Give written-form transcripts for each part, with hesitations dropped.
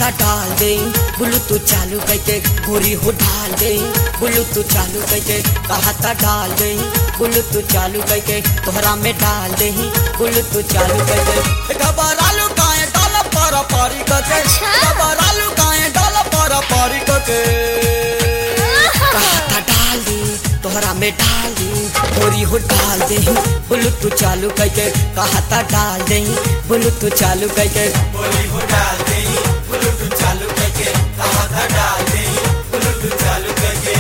कहता डाल दे ब्लूटूथ चालू करके गोरी हो डाल दे ब्लूटूथ चालू करके कहता डाल दे ब्लूटूथ चालू करके तोहरा में डाल दे ब्लूटूथ चालू करके घबरालू काहे डाल पर पारी करके घबरालू काहे डाल पर पारी करके कहता डाल दे तोहरा में डाल दे गोरी हो डाल दे ब्लूटूथ चालू करके कहता डाल दे ब्लूटूथ चालू करके गोरी हो डाल दे ब्लूटूथ चालू करके कहता डाल दे ब्लूटूथ चालू करके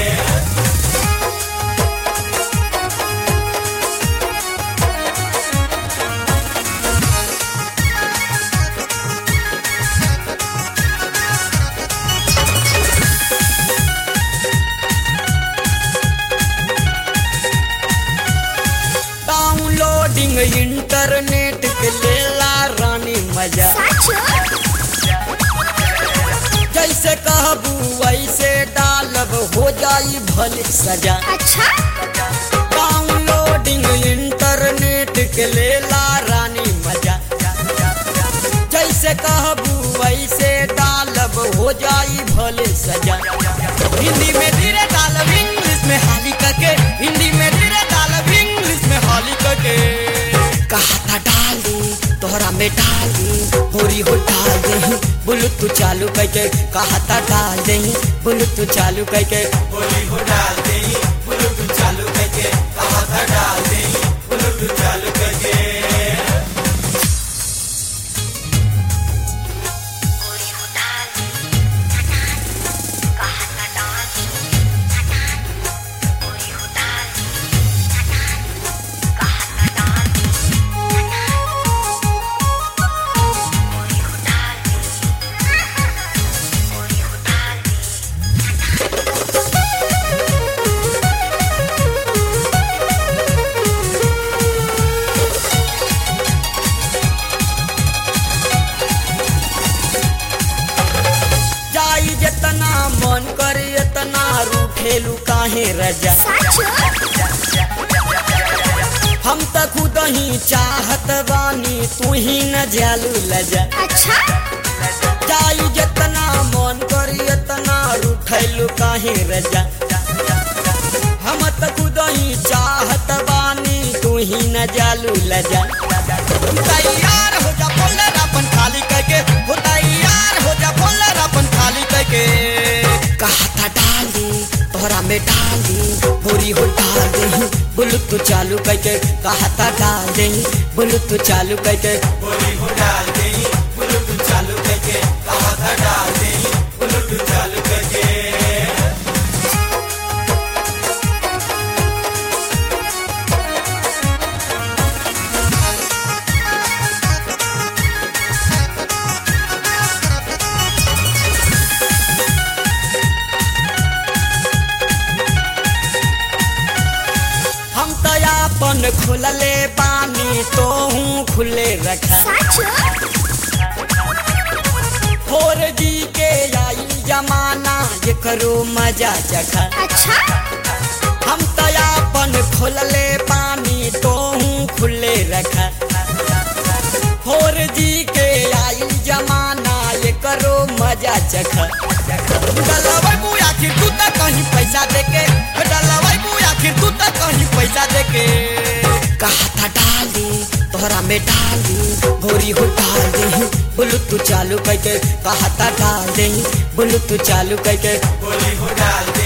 डाउनलोडिंग इंटरनेट के लेला रानी मजा जैसे कहबू वैसे डालब हो जाई भले सजा डाउनलोडिंग इंटरनेट के लेला रानी मजा जैसे कहबू वैसे डालब हो जाई भले सजा हिंदी में धीरे डालब इंग्लिश में हाली करके हिंदी में धीरे डालब इंग्लिश में हाली करके कहता डाल दे तोहरा में डाल दे गोरी हो डाल दे ब्लूटूथ चालू करके कहता डाल दे ब्लूटूथ चालू करके गोरी हो डाल दे ब्लूटूथ चालू करके कहता डाल दे ब्लूटूथ चालू करके जितना मन करे इतना रूठेलू काहे रजा हम तो खुद ही चाहत बानी तू ही न जालू लजा जाई जितना मन करे इतना रूठेलू काहे रजा हम तो खुद ही चाहत बानी तू ही न जालू लजा तैयार हो जा बोलर अपन खाली करके हो तैयार हो जा बोलर अपन खाली करके कहता डाल दे तोहरा में डाल दे गोरी हो डाल दे ब्लूटूथ चालू करके कहता डाल दे ब्लूटूथ चालू करके गोरी हो डाल दे ब्लूटूथ चालू करके कहता डाल दे ब्लूटूथ चालू करके हम तो अपन खुलले बानी तो हूँ खुले रखा 4G के आई जमाना ये करो मजा चखा हम तो अपन खुलले बानी तो हूँ खुले रखा 4G के आई जमाना ये करो मजा चखा डलवाई बू आखिर तू तक कहीं पैसा देके डलवाई बू आखिर तू तक कहीं पैसा देके कहता डाल दे तोहरा में डाल दे गोरी हो डाल दे ब्लूटूथ चालू करके कहता डाल दे ब्लूटूथ चालू करके गोरी हो डाल